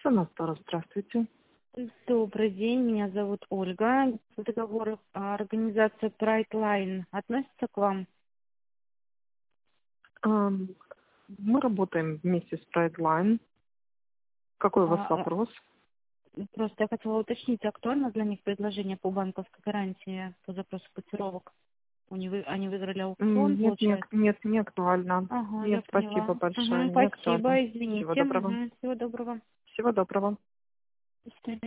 Санастора, здравствуйте. Добрый день, меня зовут Ольга. Договор организация Prideline относится к вам? Мы работаем вместе с Prideline. Какой у вас вопрос? Просто я хотела уточнить, актуально для них предложение по банковской гарантии по запросу котировок? Они выиграли аукцион, Нет, получается? не актуально. Ага, я Нет, спасибо поняла. большое, не актуально. Спасибо, извините. Всего доброго. Всего доброго. Всего доброго. До свидания.